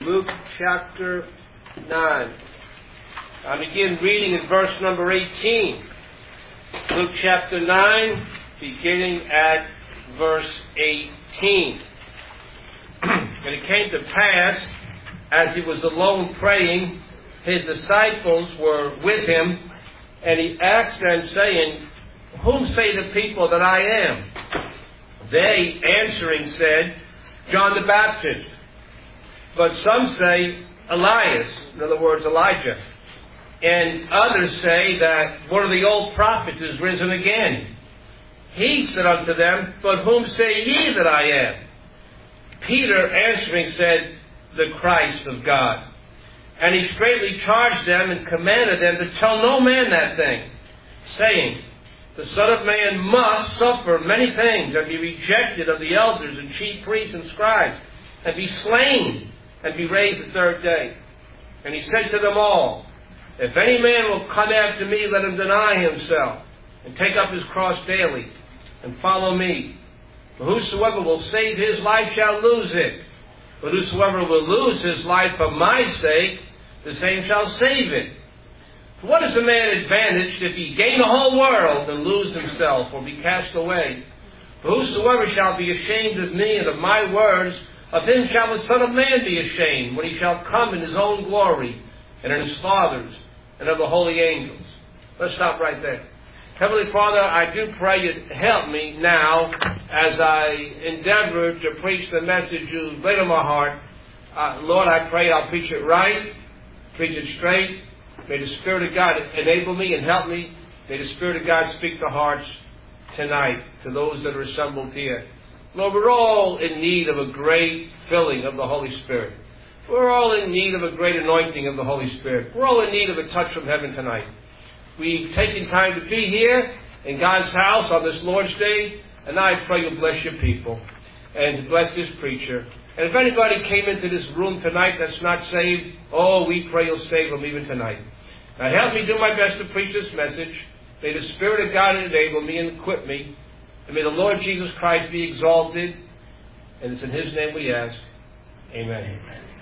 Luke chapter 9. I begin reading in verse number 18. Luke chapter 9, beginning at verse 18. And it came to pass, as he was alone praying, his disciples were with him, and he asked them, saying, Whom say the people that I am? They, answering, said, John the Baptist. But some say, Elias, in other words, Elijah. And others say that one of the old prophets is risen again. He said unto them, But whom say ye that I am? Peter answering said, The Christ of God. And he straitly charged them and commanded them to tell no man that thing, saying, The Son of Man must suffer many things, and be rejected of the elders and chief priests and scribes, and be slain, and be raised the third day. And he said to them all, If any man will come after me, let him deny himself, and take up his cross daily, and follow me. For whosoever will save his life shall lose it. But whosoever will lose his life for my sake, the same shall save it. For what is a man advantaged if he gain the whole world and lose himself, or be cast away? For whosoever shall be ashamed of me and of my words, of him shall the Son of Man be ashamed, when he shall come in his own glory, and in his Father's, and of the holy angels. Let's stop right there. Heavenly Father, I do pray you help me now as I endeavor to preach the message you've laid on my heart. Lord, I pray I'll preach it right, preach it straight. May the Spirit of God enable me and help me. May the Spirit of God speak to hearts tonight to those that are assembled here. Lord, we're all in need of a great filling of the Holy Spirit. We're all in need of a great anointing of the Holy Spirit. We're all in need of a touch from heaven tonight. We've taken time to be here in God's house on this Lord's Day, and I pray you'll bless your people and bless this preacher. And if anybody came into this room tonight that's not saved, we pray you'll save them even tonight. Now help me do my best to preach this message. May the Spirit of God enable me and equip me. And may the Lord Jesus Christ be exalted. And it's in His name we ask. Amen.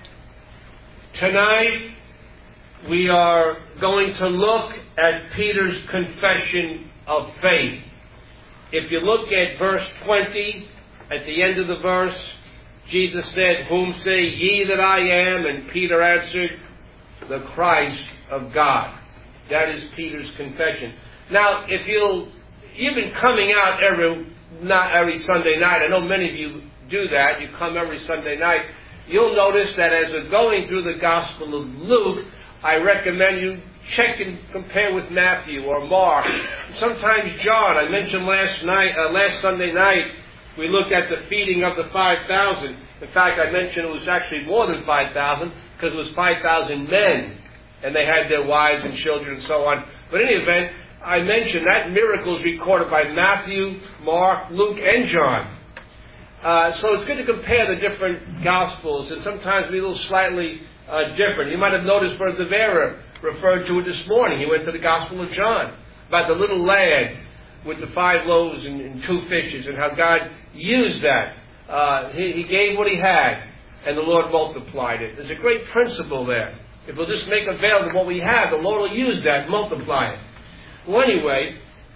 Tonight, we are going to look at Peter's confession of faith. If you look at verse 20, at the end of the verse, Jesus said, Whom say ye that I am? And Peter answered, The Christ of God. That is Peter's confession. Now, if you've been coming out not every Sunday night. I know many of you do that. You come every Sunday night. You'll notice that as we're going through the Gospel of Luke, I recommend you check and compare with Matthew or Mark. Sometimes John. I mentioned last Sunday night, we looked at the feeding of the 5,000. In fact, I mentioned it was actually more than 5,000 because it was 5,000 men, and they had their wives and children and so on. But in any event, I mentioned that miracle is recorded by Matthew, Mark, Luke, and John. So it's good to compare the different Gospels, and sometimes be a little slightly different. You might have noticed Brother Vera referred to it this morning. He went to the Gospel of John about the little lad with the 5 loaves and 2 fishes and how God used that. He gave what he had, and the Lord multiplied it. There's a great principle there. If we'll just make avail of what we have, the Lord will use that and multiply it. Well, anyway,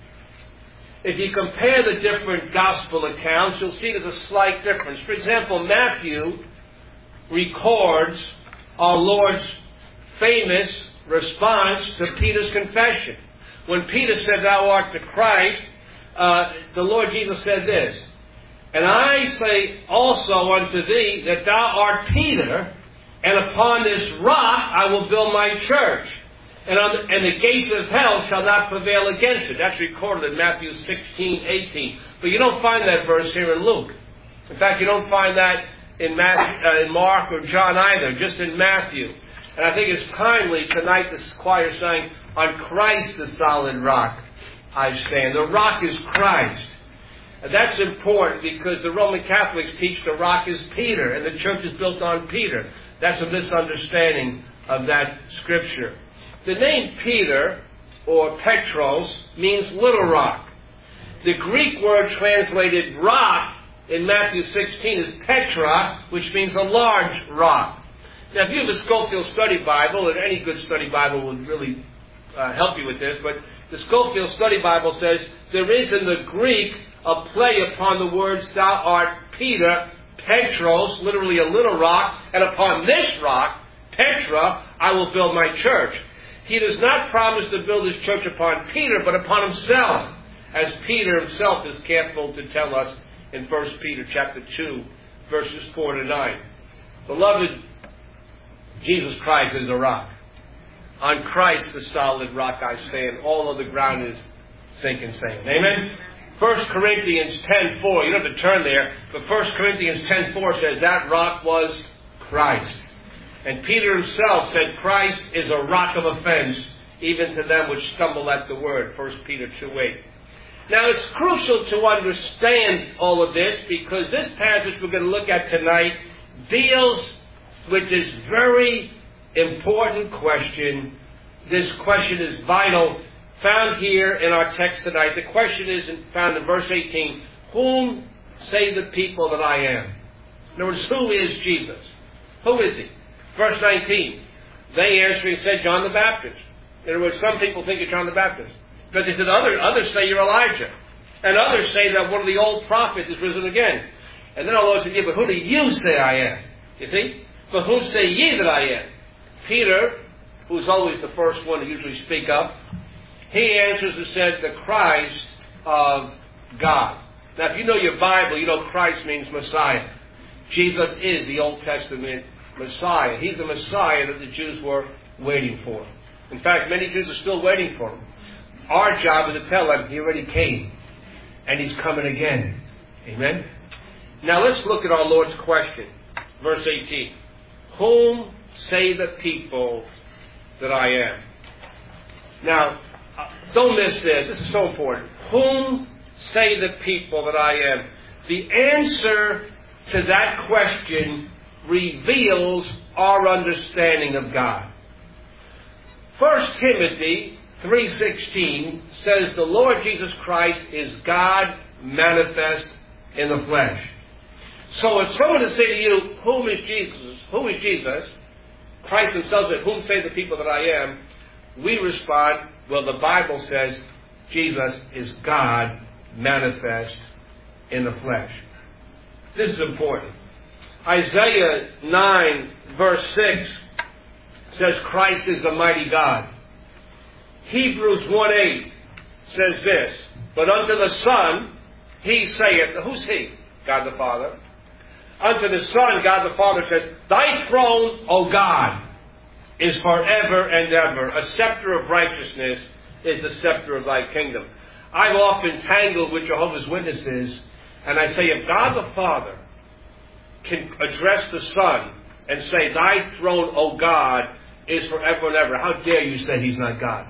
if you compare the different gospel accounts, you'll see there's a slight difference. For example, Matthew records our Lord's famous response to Peter's confession. When Peter said, Thou art the Christ, the Lord Jesus said this, And I say also unto thee that thou art Peter, and upon this rock I will build my church. And the gates of hell shall not prevail against it. That's recorded in Matthew 16:18. But you don't find that verse here in Luke. In fact, you don't find that in Mark or John either, just in Matthew. And I think it's timely tonight this choir sang, On Christ the solid rock I stand. The rock is Christ. And that's important because the Roman Catholics teach the rock is Peter and the church is built on Peter. That's a misunderstanding of that scripture. The name Peter, or Petros, means little rock. The Greek word translated rock in Matthew 16 is Petra, which means a large rock. Now, if you have a Scofield Study Bible, and any good study Bible would really help you with this, but the Scofield Study Bible says, there is in the Greek a play upon the words, thou art Peter, Petros, literally a little rock, and upon this rock, Petra, I will build my church. He does not promise to build his church upon Peter, but upon himself, as Peter himself is careful to tell us in 1 Peter chapter 2, verses 4 to 9. Beloved, Jesus Christ is a rock. On Christ, the solid rock I stand. All of the ground is sinking sand. Amen? 1 Corinthians 10:4. You don't have to turn there, but 1 Corinthians 10:4 says that rock was Christ. And Peter himself said Christ is a rock of offense, even to them which stumble at the word. 1 Peter 2:8. Now it's crucial to understand all of this, because this passage we're going to look at tonight deals with this very important question. This question is vital, found here in our text tonight. The question is found in verse 18. Whom say the people that I am? In other words, who is Jesus? Who is he? Verse 19. They answering said, John the Baptist. In other words, some people think you're John the Baptist. But they said, others say you're Elijah. And others say that one of the old prophets is risen again. And then the Lord said, yeah, but who do you say I am? You see? But who say ye that I am? Peter, who's always the first one to usually speak up, he answers and said, the Christ of God. Now, if you know your Bible, you know Christ means Messiah. Jesus is the Old Testament Messiah. He's the Messiah that the Jews were waiting for. In fact, many Jews are still waiting for him. Our job is to tell them he already came, and he's coming again. Amen? Now, let's look at our Lord's question. Verse 18. Whom say the people that I am? Now, don't miss this. This is so important. Whom say the people that I am? The answer to that question reveals our understanding of God. 1 Timothy 3:16 says the Lord Jesus Christ is God manifest in the flesh. So if someone to say to you, whom is Jesus? Who is Jesus? Christ himself said, whom say the people that I am? We respond, well, the Bible says Jesus is God manifest in the flesh. This is important. Isaiah 9 verse 6 says Christ is the mighty God. Hebrews 1:8 says this, but unto the Son he saith, who's he? God the Father. Unto the Son, God the Father says, thy throne, O God, is forever and ever. A scepter of righteousness is the scepter of thy kingdom. I've often tangled with Jehovah's Witnesses, and I say, if God the Father can address the Son and say, thy throne, O God, is forever and ever, how dare you say he's not God?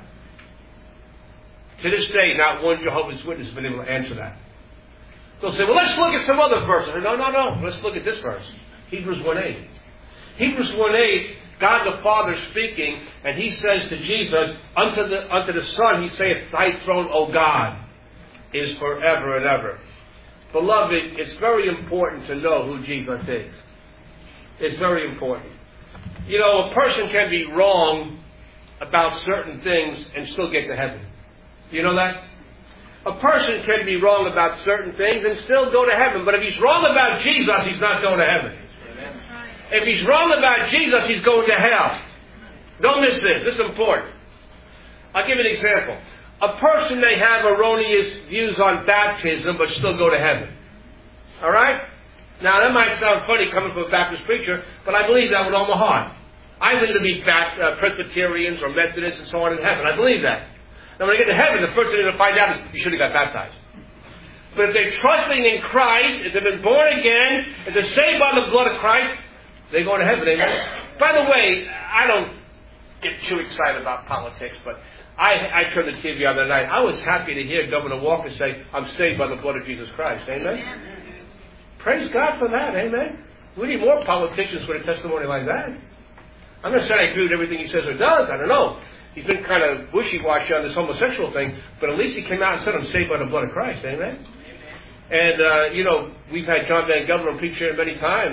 To this day, not one Jehovah's Witness has been able to answer that. They'll say, well, let's look at some other verses. No. Let's look at this verse. Hebrews 1:8. Hebrews 1:8, God the Father speaking, and he says to Jesus, unto the Son, he saith, thy throne, O God, is forever and ever. Beloved, it's very important to know who Jesus is. It's very important. You know, a person can be wrong about certain things and still get to heaven. Do you know that? A person can be wrong about certain things and still go to heaven. But if he's wrong about Jesus, he's not going to heaven. If he's wrong about Jesus, he's going to hell. Don't miss this. This is important. I'll give you an example. A person may have erroneous views on baptism but still go to heaven. All right? Now, that might sound funny coming from a Baptist preacher, but I believe that with all my heart. I believe to be Presbyterians or Methodists and so on in heaven. I believe that. Now, when they get to heaven, the first thing they're going to find out is you should have got baptized. But if they're trusting in Christ, if they've been born again, if they're saved by the blood of Christ, they're going to heaven. Amen? By the way, I don't get too excited about politics, but I turned the TV on the other night. I was happy to hear Governor Walker say, I'm saved by the blood of Jesus Christ. Amen? Praise God for that. Amen? We need more politicians with a testimony like that. I'm not saying I agree with everything he says or does. I don't know. He's been kind of wishy-washy on this homosexual thing, but at least he came out and said, I'm saved by the blood of Christ. Amen? And, we've had John Van Governor preach here many times,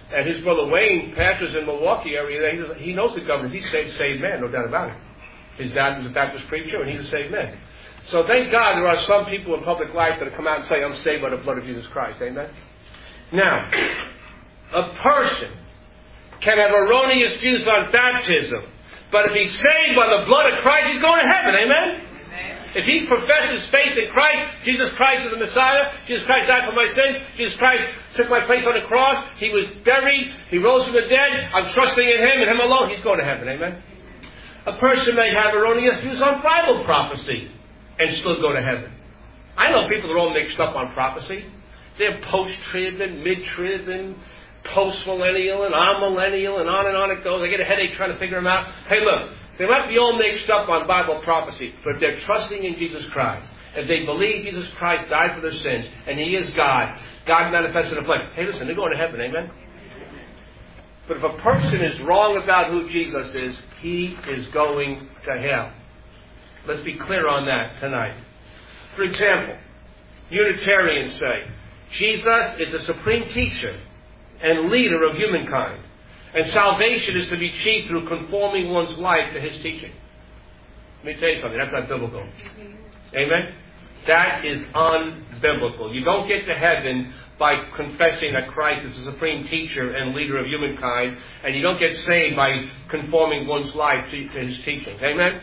And his brother Wayne pastors in Milwaukee area. He knows the governor. He's a saved man, no doubt about it. His dad was a Baptist preacher, and he's a saved man. So thank God there are some people in public life that come out and say, I'm saved by the blood of Jesus Christ. Amen? Now, a person can have erroneous views on baptism, but if he's saved by the blood of Christ, he's going to heaven. Amen? If he professes faith in Christ, Jesus Christ is the Messiah, Jesus Christ died for my sins, Jesus Christ took my place on the cross, he was buried, he rose from the dead, I'm trusting in him and him alone, he's going to heaven. Amen? A person may have erroneous views on Bible prophecy and still go to heaven. I know people that are all mixed up on prophecy. They're post-trib and mid-trib and post-millennial and amillennial and on it goes. I get a headache trying to figure them out. Hey, look, they might be all mixed up on Bible prophecy, but if they're trusting in Jesus Christ, if they believe Jesus Christ died for their sins, and He is God, God manifested in the flesh, hey, listen, they're going to heaven, amen? But if a person is wrong about who Jesus is, he is going to hell. Let's be clear on that tonight. For example, Unitarians say, Jesus is the supreme teacher and leader of humankind, and salvation is to be achieved through conforming one's life to His teaching. Let me tell you something, that's not biblical. Amen? That is unbiblical. You don't get to heaven by confessing that Christ is the supreme teacher and leader of humankind, and you don't get saved by conforming one's life to His teaching. Amen?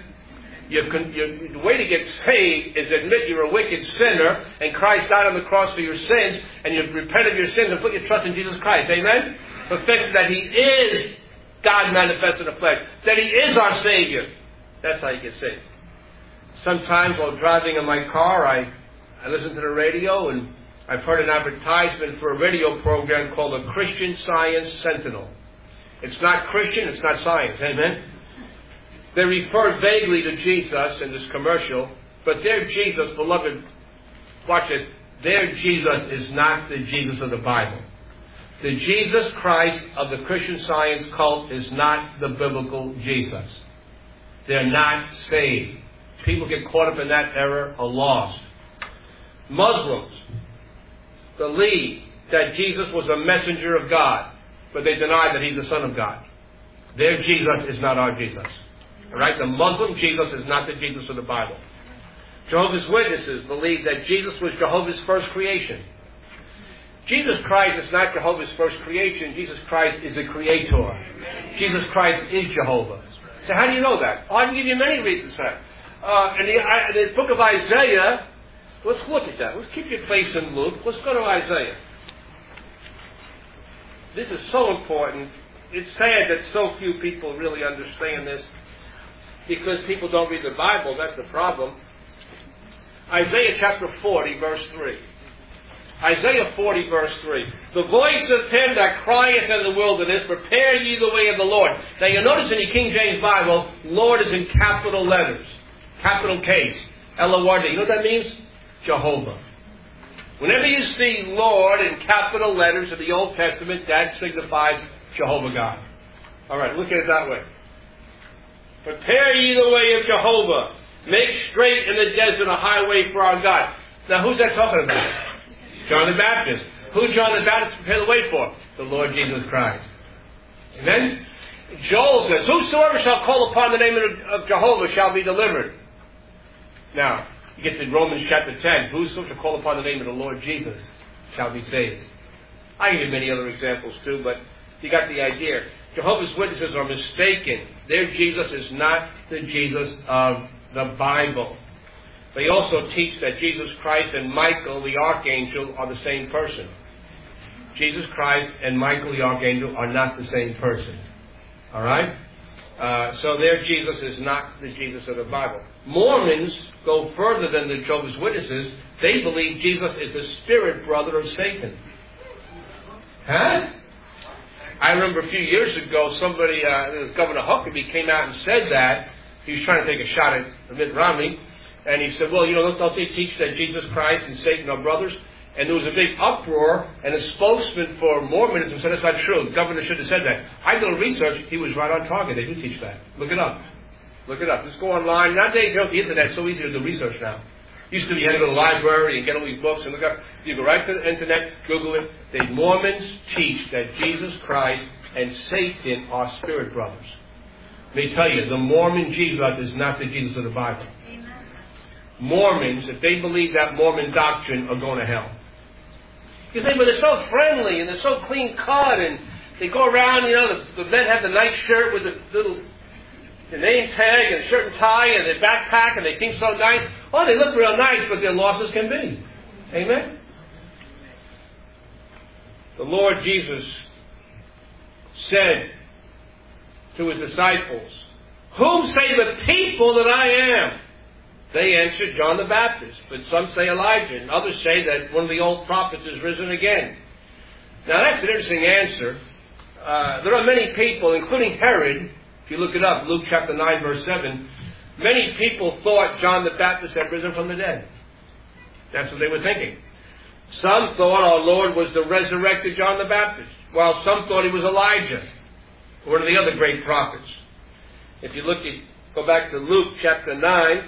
The way to get saved is admit you're a wicked sinner, and Christ died on the cross for your sins, and you repent of your sins and put your trust in Jesus Christ. Amen? Confess that He is God manifested in the flesh, that He is our Savior. That's how you get saved. Sometimes while driving in my car, I listen to the radio, and I've heard an advertisement for a radio program called the Christian Science Sentinel. It's not Christian, it's not science. Amen? They refer vaguely to Jesus in this commercial, but their Jesus, beloved, watch this, their Jesus is not the Jesus of the Bible. The Jesus Christ of the Christian Science cult is not the biblical Jesus. They're not saved. People get caught up in that error are lost. Muslims believe that Jesus was a messenger of God, but they deny that He's the Son of God. Their Jesus is not our Jesus. All right? The Muslim Jesus is not the Jesus of the Bible. Jehovah's Witnesses believe that Jesus was Jehovah's first creation. Jesus Christ is not Jehovah's first creation. Jesus Christ is the Creator. Jesus Christ is Jehovah. So how do you know that? Oh, I can give you many reasons for that. In the book of Isaiah, let's look at that. Let's keep your place in Luke. Let's go to Isaiah. This is so important. It's sad that so few people really understand this, because people don't read the Bible. That's the problem. Isaiah chapter 40, verse 3. Isaiah 40, verse 3. The voice of him that crieth in the wilderness, prepare ye the way of the Lord. Now you notice in the King James Bible, Lord is in capital letters. Capital case. L-O-R-D. You know what that means? Jehovah. Whenever you see Lord in capital letters in the Old Testament, that signifies Jehovah God. Alright, look at it that way. Prepare ye the way of Jehovah. Make straight in the desert a highway for our God. Now who's that talking about? John the Baptist. Who John the Baptist prepared the way for? The Lord Jesus Christ. Amen? Joel says, whosoever shall call upon the name of Jehovah shall be delivered. Now, you get to Romans chapter 10. Whosoever shall call upon the name of the Lord Jesus shall be saved. I can give many other examples too, but you got the idea. Jehovah's Witnesses are mistaken. Their Jesus is not the Jesus of the Bible. They also teach that Jesus Christ and Michael the Archangel are the same person. Jesus Christ and Michael the Archangel are not the same person. Alright? So their Jesus is not the Jesus of the Bible. Mormons go further than the Jehovah's Witnesses. They believe Jesus is the spirit brother of Satan. Huh? I remember a few years ago, somebody, it was Governor Huckabee, came out and said that. He was trying to take a shot at Mitt Romney. And he said, well, don't they teach that Jesus Christ and Satan are brothers? And there was a big uproar, and a spokesman for Mormonism said that's not true. The governor should have said that. I did a research. He was right on target. They do teach that. Look it up. Look it up. Just go online. Nowadays, the internet, it's so easy to do research now. Used to be, you had to go to the library and get all these books and look up. You go right to the internet, Google it. The Mormons teach that Jesus Christ and Satan are spirit brothers. Let me tell you, the Mormon Jesus is not the Jesus of the Bible. Amen. Mormons, if they believe that Mormon doctrine, are going to hell. You say, but they're so friendly and they're so clean cut and they go around, the men have the nice shirt with the little name tag and shirt and tie and their backpack and they seem so nice. Oh, they look real nice, but they're lost as can be. Amen? The Lord Jesus said to his disciples, "Whom say the people that I am?" They answered, "John the Baptist, but some say Elijah, and others say that one of the old prophets is risen again." Now that's an interesting answer. There are many people, including Herod, if you look it up, Luke chapter 9, verse 7, many people thought John the Baptist had risen from the dead. That's what they were thinking. Some thought our Lord was the resurrected John the Baptist, while some thought he was Elijah, one of the other great prophets. If you go back to Luke chapter 9,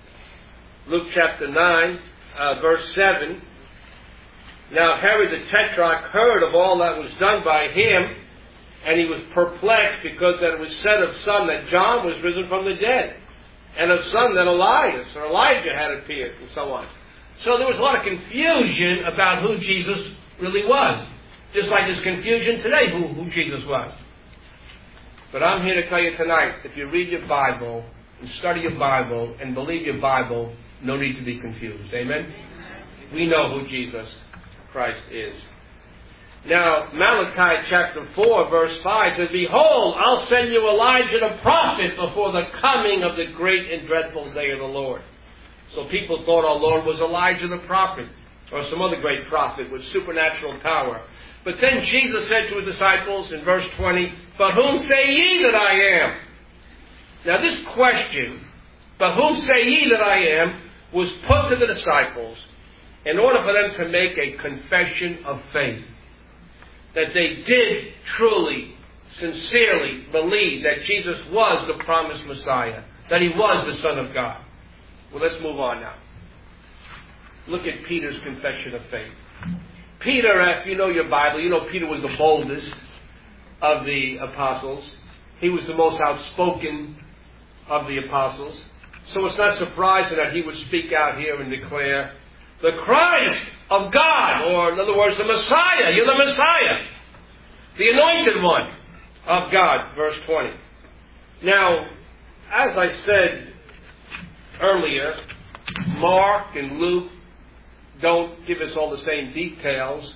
verse 7. Now Herod the Tetrarch heard of all that was done by him, and he was perplexed because that it was said of some that John was risen from the dead, and of some that Elias or Elijah had appeared, and so on. So there was a lot of confusion about who Jesus really was. Just like there's confusion today who Jesus was. But I'm here to tell you tonight, if you read your Bible and study your Bible and believe your Bible, no need to be confused. Amen? We know who Jesus Christ is. Now, Malachi chapter 4, verse 5 says, "Behold, I'll send you Elijah the prophet before the coming of the great and dreadful day of the Lord." So people thought our Lord was Elijah the prophet, or some other great prophet with supernatural power. But then Jesus said to his disciples in verse 20, "But whom say ye that I am?" Now this question, "But whom say ye that I am?" was put to the disciples in order for them to make a confession of faith. That they did truly, sincerely believe that Jesus was the promised Messiah, that he was the Son of God. Well, let's move on now. Look at Peter's confession of faith. Peter, if you know your Bible, you know Peter was the boldest of the apostles. He was the most outspoken of the apostles. So it's not surprising that he would speak out here and declare, "The Christ of God," or in other words, the Messiah. You're the Messiah. The anointed one of God, verse 20. Now, as I said earlier, Mark and Luke don't give us all the same details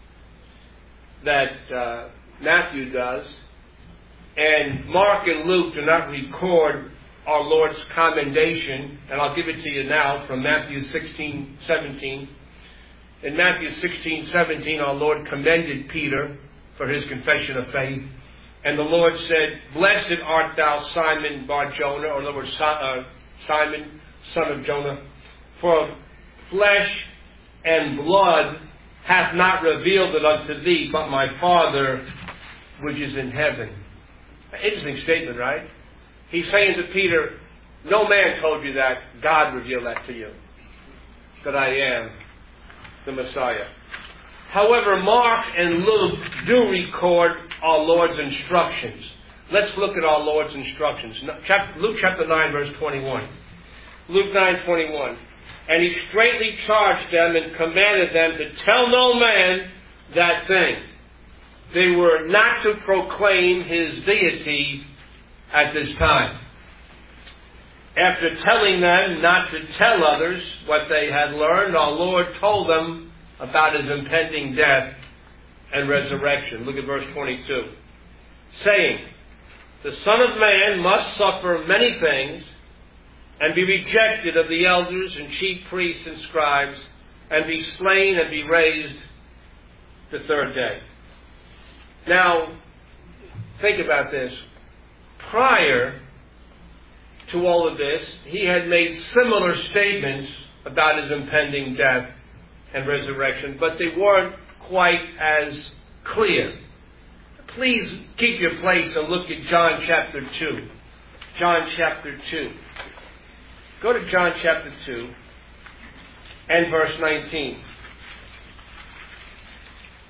that Matthew does. And Mark and Luke do not record our Lord's commendation, and I'll give it to you now from Matthew 16:17. In Matthew 16:17, our Lord commended Peter for his confession of faith. And the Lord said, "Blessed art thou, Simon Bar-Jonah," or in other words, Simon, son of Jonah, "for flesh and blood hath not revealed it unto thee, but my Father which is in heaven." Interesting statement, right? He's saying to Peter, no man told you that. God revealed that to you, that I am the Messiah. However, Mark and Luke do record our Lord's instructions. Let's look at our Lord's instructions. Luke chapter 9, verse 21. Luke 9:21. "And he straitly charged them and commanded them to tell no man that thing." They were not to proclaim his deity at this time. After telling them not to tell others what they had learned, our Lord told them about his impending death and resurrection. Look at verse 22. Saying, "The Son of Man must suffer many things, and be rejected of the elders and chief priests and scribes, and be slain and be raised the third day." Now, think about this. Prior to all of this, he had made similar statements about his impending death and resurrection, but they weren't quite as clear. Please keep your place and look at John chapter 2. John chapter 2. Go to John chapter 2 and verse 19.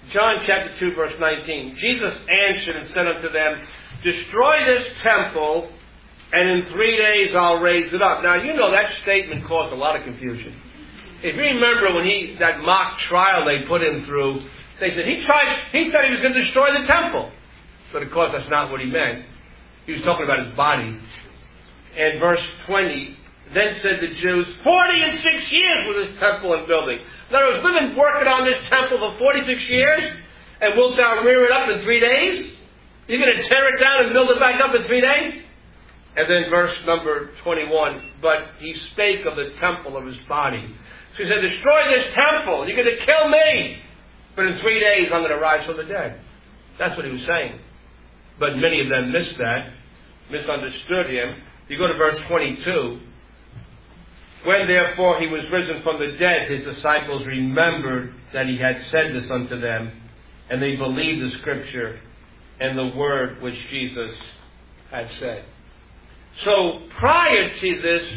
John chapter 2, verse 19. Jesus answered and said unto them, destroy this temple, and in 3 days I'll raise it up. Now, you know that statement caused a lot of confusion. If you remember when that mock trial they put him through, they said he said he was going to destroy the temple. But of course that's not what he meant. He was talking about his body. And verse 20, then said the Jews, 46 years was this temple in building. In other words, we've been working on this temple for 46 years, and wilt thou rear it up in 3 days? You're going to tear it down and build it back up in 3 days? And then verse number 21, but he spake of the temple of his body. So he said, destroy this temple. You're going to kill me. But in 3 days I'm going to rise from the dead. That's what he was saying. But many of them missed that, misunderstood him. You go to verse 22. When therefore he was risen from the dead, his disciples remembered that he had said this unto them, and they believed the scripture and the word which Jesus had said. So prior to this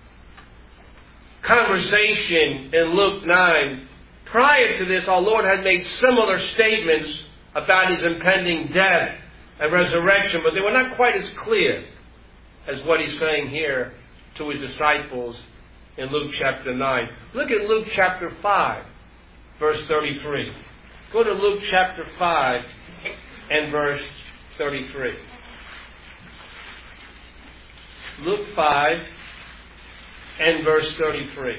conversation in Luke 9, prior to this, our Lord had made similar statements about his impending death and resurrection, but they were not quite as clear as what he's saying here to his disciples in Luke chapter 9. Look at Luke chapter 5, verse 33. Go to Luke chapter 5 and verse 33. Luke 5 and verse 33.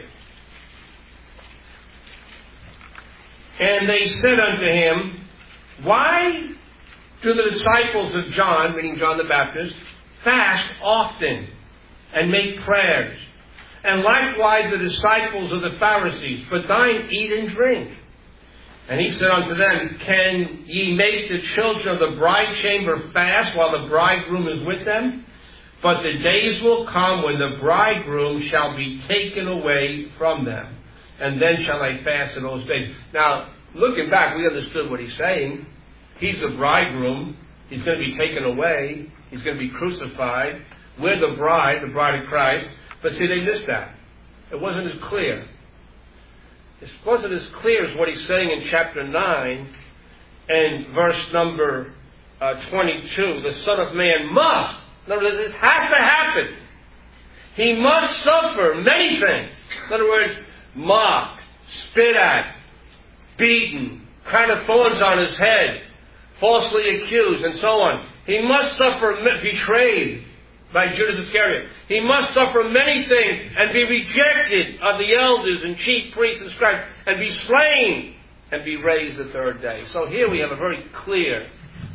And they said unto him, why do the disciples of John, meaning John the Baptist, fast often and make prayers? And likewise the disciples of the Pharisees, but thine eat and drink. And he said unto them, can ye make the children of the bride chamber fast while the bridegroom is with them? But the days will come when the bridegroom shall be taken away from them. And then shall they fast in those days. Now, looking back, we understood what he's saying. He's the bridegroom. He's going to be taken away. He's going to be crucified. We're the bride of Christ. But see, they missed that. It wasn't as clear. It wasn't as clear as what he's saying in chapter 9 and verse number 22. The Son of Man must. In other words, this has to happen. He must suffer many things. In other words, mocked, spit at, beaten, crown of thorns on his head, falsely accused, and so on. He must suffer, betrayed by Judas Iscariot. He must suffer many things and be rejected of the elders and chief priests and scribes and be slain and be raised the third day. So here we have a very clear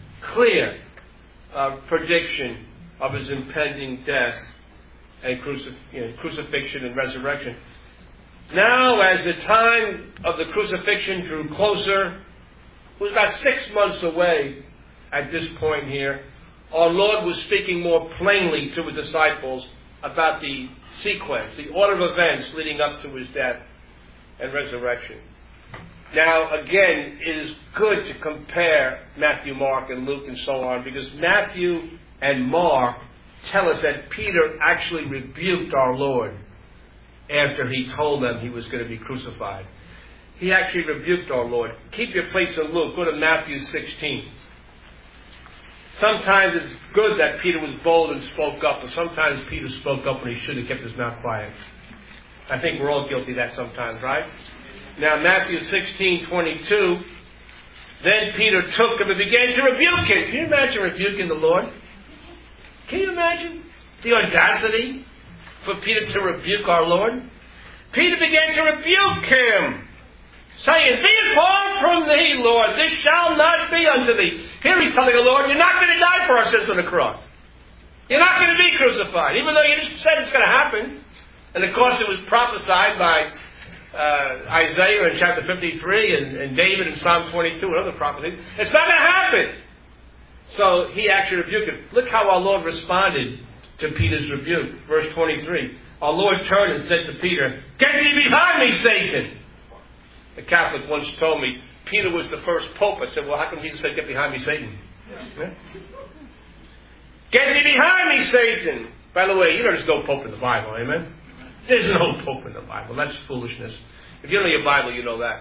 prediction of his impending death and crucifixion and resurrection. Now, as the time of the crucifixion drew closer, it was about 6 months away at this point here, our Lord was speaking more plainly to his disciples about the sequence, the order of events leading up to his death and resurrection. Now, again, it is good to compare Matthew, Mark, and Luke and so on, because Matthew and Mark tell us that Peter actually rebuked our Lord after he told them he was going to be crucified. He actually rebuked our Lord. Keep your place in Luke. Go to Matthew 16. Sometimes it's good that Peter was bold and spoke up, but sometimes Peter spoke up when he should have kept his mouth quiet. I think we're all guilty of that sometimes, right? Now, Matthew 16:22. Then Peter took him and began to rebuke him. Can you imagine rebuking the Lord? Can you imagine the audacity for Peter to rebuke our Lord? Peter began to rebuke him, saying, be it far from thee, Lord, this shall not be unto thee. Here he's telling the Lord, you're not going to die for our sins on the cross. You're not going to be crucified, even though you just said it's going to happen. And of course it was prophesied by Isaiah in chapter 53 and David in Psalm 22 and other prophecies. It's not going to happen. So he actually rebuked him. Look how our Lord responded to Peter's rebuke. Verse 23. Our Lord turned and said to Peter, get thee behind me, Satan. A Catholic once told me Peter was the first pope. I said, well, how come Jesus said, get behind me, Satan? Yeah. Get thee behind me, Satan. By the way, you know there's no pope in the Bible, amen? There's no pope in the Bible. That's foolishness. If you know your Bible, you know that.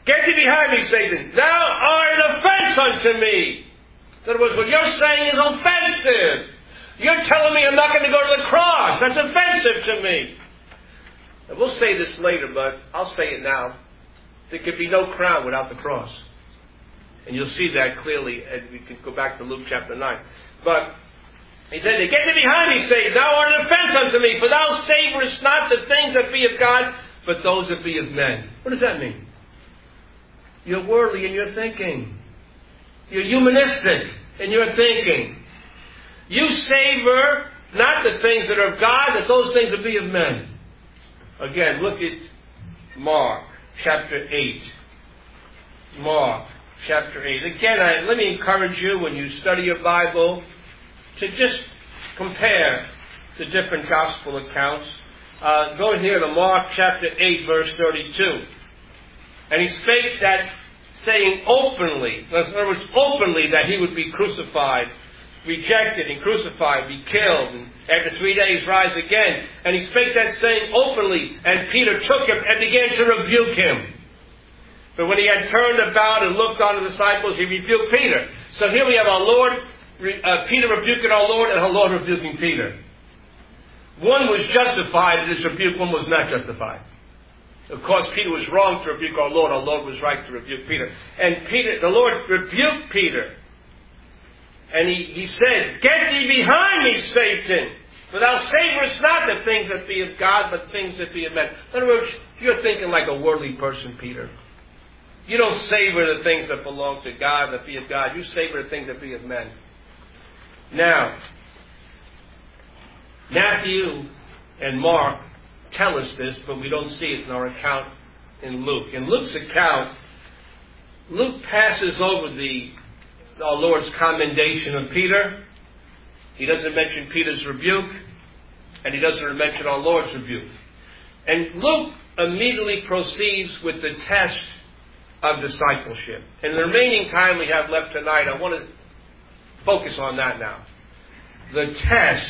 Get thee behind me, Satan. Thou art an offense unto me. In other words, what you're saying is offensive. You're telling me I'm not going to go to the cross. That's offensive to me. And we'll say this later, but I'll say it now. There could be no crown without the cross. And you'll see that clearly, and we can go back to Luke chapter 9. But he said, get thee behind me, Satan. Thou art an offense unto me, for thou savorest not the things that be of God, but those that be of men. What does that mean? You're worldly in your thinking. You're humanistic in your thinking. You savor not the things that are of God, but those things that be of men. Again, look at Mark chapter 8. Mark chapter 8. Again, let me encourage you when you study your Bible to just compare the different gospel accounts. Go here to Mark chapter 8, verse 32. And he spake that, saying openly, in other words, openly, that he would be crucified, rejected and crucified, be killed, and after 3 days rise again. And he spake that saying openly, and Peter took him and began to rebuke him. But when he had turned about and looked on the disciples, he rebuked Peter. So here we have our Lord, Peter rebuking our Lord, and our Lord rebuking Peter. One was justified in his rebuke, one was not justified. Of course, Peter was wrong to rebuke our Lord was right to rebuke Peter. And the Lord rebuked Peter. And he said, get thee behind me, Satan, for thou savorest not the things that be of God, but things that be of men. In other words, you're thinking like a worldly person, Peter. You don't savor the things that belong to God, that be of God. You savor the things that be of men. Now, Matthew and Mark tell us this, but we don't see it in our account in Luke. In Luke's account, Luke passes over our Lord's commendation of Peter. He doesn't mention Peter's rebuke, and he doesn't mention our Lord's rebuke. And Luke immediately proceeds with the test of discipleship. In the remaining time we have left tonight, I want to focus on that now. The test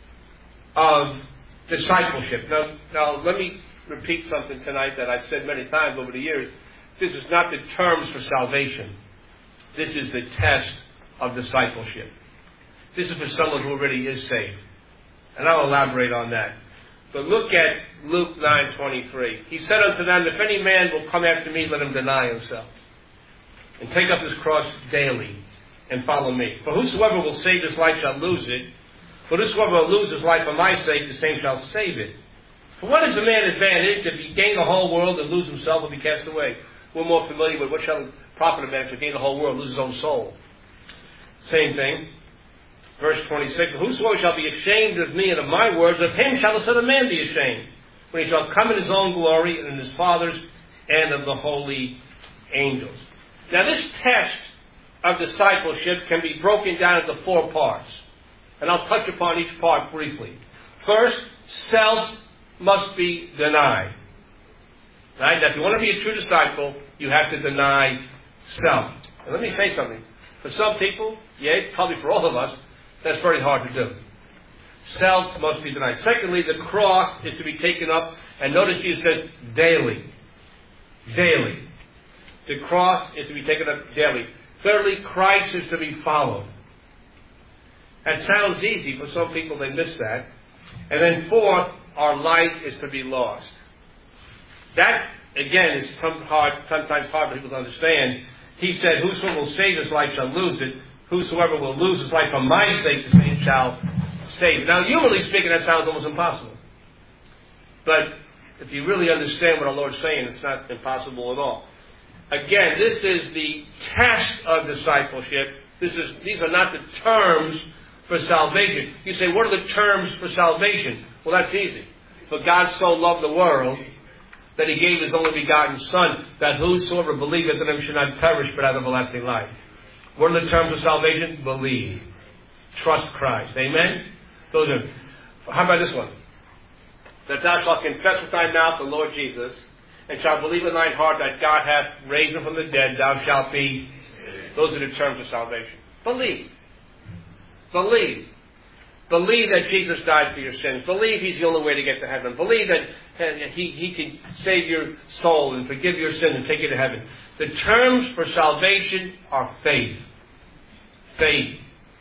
of discipleship. Now, let me repeat something tonight that I've said many times over the years. This is not the terms for salvation. This is the test of discipleship. This is for someone who already is saved. And I'll elaborate on that. But look at Luke 9:23. He said unto them, if any man will come after me, let him deny himself, and take up his cross daily, and follow me. For whosoever will save his life shall lose it. But whosoever will lose his life for my sake, the same shall save it. For what is a man advantage if he gain the whole world and lose himself or be cast away? We're more familiar with what shall it profit a man if he gain the whole world and lose his own soul. Same thing. Verse 26, whosoever shall be ashamed of me and of my words, of him shall the Son of Man be ashamed, when he shall come in his own glory and in his Father's and of the holy angels. Now this test of discipleship can be broken down into 4 parts. And I'll touch upon each part briefly. First, self must be denied. Right? Now, if you want to be a true disciple, you have to deny self. And let me say something. For some people, probably for all of us, that's very hard to do. Self must be denied. Secondly, the cross is to be taken up. And notice Jesus says daily. Daily. The cross is to be taken up daily. Thirdly, Christ is to be followed. That sounds easy, but some people, they miss that. And then fourth, our life is to be lost. That, again, is sometimes hard for people to understand. He said, whosoever will save his life shall lose it. Whosoever will lose his life for my sake, the same shall save it. Now, humanly speaking, that sounds almost impossible. But if you really understand what our Lord's saying, it's not impossible at all. Again, this is the test of discipleship. These are not the terms for salvation. You say, what are the terms for salvation? Well, that's easy. For God so loved the world that he gave his only begotten Son, that whosoever believeth in him should not perish but have everlasting life. What are the terms of salvation? Believe. Trust Christ. Amen? Those are. How about this one? That thou shalt confess with thy mouth the Lord Jesus, and shalt believe in thine heart that God hath raised him from the dead, thou shalt be. Those are the terms of salvation. Believe. Believe. Believe that Jesus died for your sins. Believe He's the only way to get to heaven. Believe that He can save your soul and forgive your sin and take you to heaven. The terms for salvation are faith. Faith.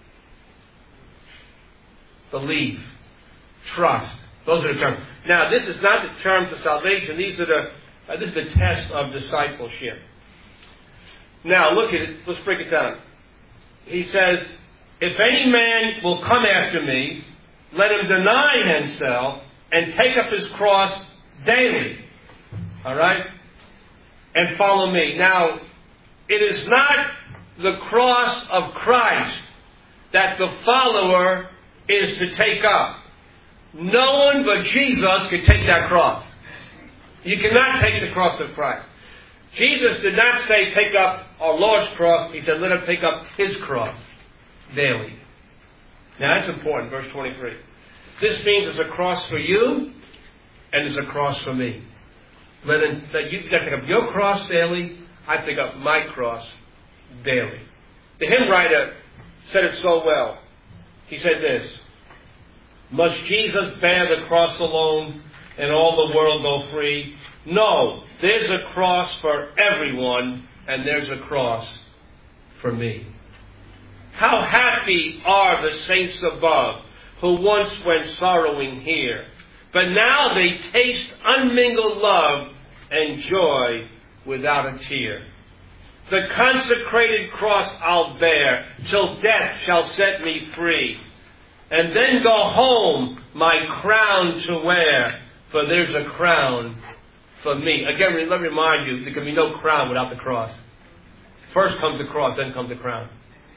Believe. Trust. Those are the terms. Now, this is not the terms of salvation. This is the test of discipleship. Now, look at it. Let's break it down. He says, if any man will come after me, let him deny himself and take up his cross daily. All right? And follow me. Now, it is not the cross of Christ that the follower is to take up. No one but Jesus can take that cross. You cannot take the cross of Christ. Jesus did not say take up our Lord's cross. He said let him take up His cross daily. Now that's important, verse 23. This means there's a cross for you and there's a cross for me. That you got to take up your cross daily, I pick up my cross daily. The hymn writer said it so well. He said this, must Jesus bear the cross alone and all the world go free? No, there's a cross for everyone and there's a cross for me. How happy are the saints above who once went sorrowing here, but now they taste unmingled love and joy without a tear. The consecrated cross I'll bear till death shall set me free, and then go home my crown to wear, for there's a crown for me. Again, let me remind you, there can be no crown without the cross. First comes the cross, then comes the crown.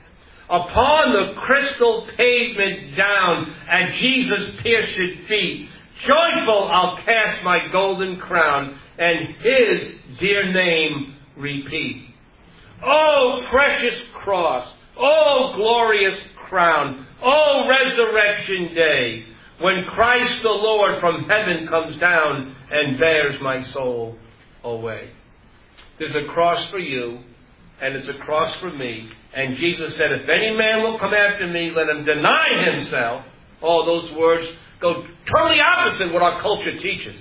Upon the crystal pavement down at Jesus' pierced feet, joyful I'll cast my golden crown and His dear name repeat. Oh, precious cross! Oh, glorious crown! Oh, resurrection day, when Christ the Lord from heaven comes down and bears my soul away. There's a cross for you, and there's a cross for me. And Jesus said, if any man will come after me, let him deny himself. All those words go totally opposite what our culture teaches.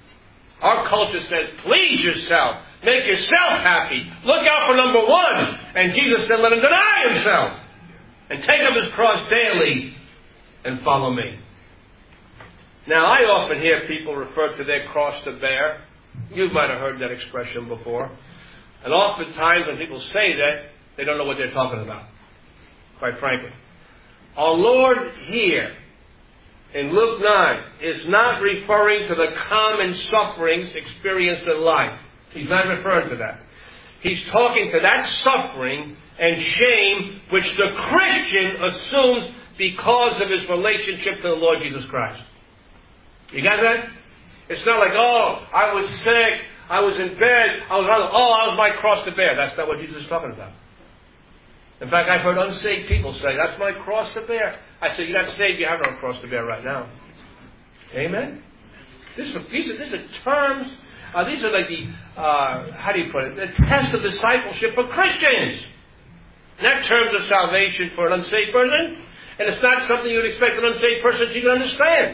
Our culture says, please yourself. Make yourself happy. Look out for number one. And Jesus said, let him deny himself. And take up his cross daily and follow me. Now, I often hear people refer to their cross to bear. You might have heard that expression before. And oftentimes when people say that, they don't know what they're talking about, quite frankly. Our Lord here in Luke 9 is not referring to the common sufferings experienced in life. He's not referring to that. He's talking to that suffering and shame which the Christian assumes because of his relationship to the Lord Jesus Christ. You got that? It's not like, oh, I was sick, I was in bed, I was my cross to bear. That's not what Jesus is talking about. In fact, I've heard unsaved people say, that's my cross to bear. I say, you're not saved, you have no cross to bear right now. Amen? These are terms, these are like the, how do you put it, the test of discipleship for Christians. Not terms of salvation for an unsaved person, and it's not something you would expect an unsaved person to even understand.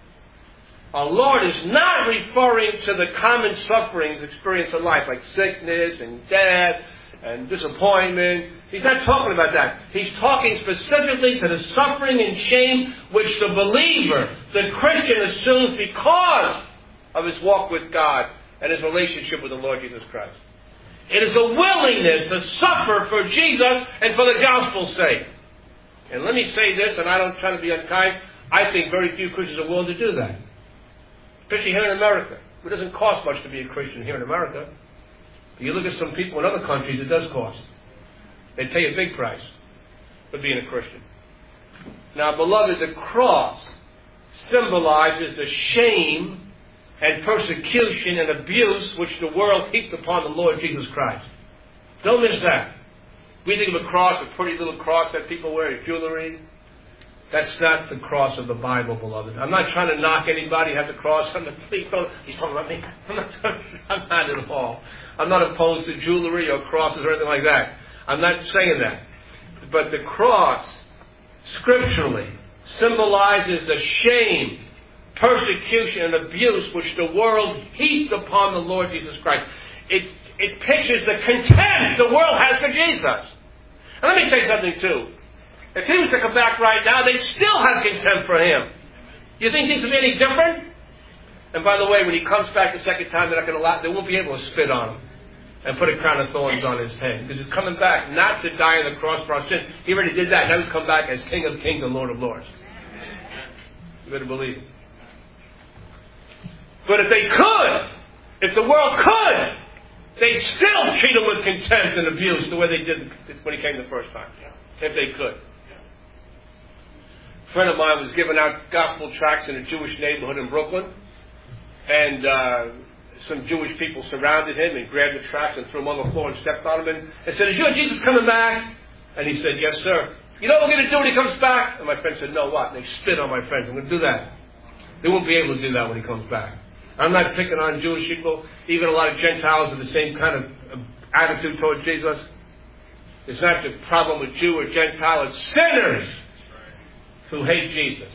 Our Lord is not referring to the common sufferings experienced in life, like sickness and death and disappointment. He's not talking about that. He's talking specifically to the suffering and shame which the believer, the Christian, assumes because of his walk with God and his relationship with the Lord Jesus Christ. It is a willingness to suffer for Jesus and for the gospel's sake. And let me say this, and I don't try to be unkind, I think very few Christians are willing to do that. Especially here in America. It doesn't cost much to be a Christian here in America. You look at some people in other countries, it does cost. They pay a big price for being a Christian. Now, beloved, the cross symbolizes the shame and persecution and abuse which the world heaped upon the Lord Jesus Christ. Don't miss that. We think of a cross, a pretty little cross that people wear in jewelry. That's not the cross of the Bible, beloved. I'm not trying to knock anybody who has a cross. Please don't. He's talking about me. I'm not at all. I'm not opposed to jewelry or crosses or anything like that. I'm not saying that. But the cross, scripturally, symbolizes the shame, persecution, and abuse which the world heaped upon the Lord Jesus Christ. It pictures the contempt the world has for Jesus. And let me say something too. If he was to come back right now, they'd still have contempt for him. You think things will be any different? And by the way, when he comes back the second time, they won't be able to spit on him and put a crown of thorns on his head. Because he's coming back not to die on the cross for our sins. He already did that. Now he's come back as King of Kings and Lord of Lords. You better believe it. But if they could, if the world could, they'd still treat him with contempt and abuse the way they did when he came the first time. If they could. A friend of mine was giving out gospel tracts in a Jewish neighborhood in Brooklyn. And some Jewish people surrounded him and grabbed the tracts and threw them on the floor and stepped on him and said, "Is your Jesus coming back?" And he said, "Yes, sir." "You know what we're going to do when he comes back?" And my friend said, "No, what?" And they spit on my friends. "I'm going to do that." They won't be able to do that when he comes back. I'm not picking on Jewish people. Even a lot of Gentiles have the same kind of attitude towards Jesus. It's not the problem with Jew or Gentile. It's sinners who hate Jesus.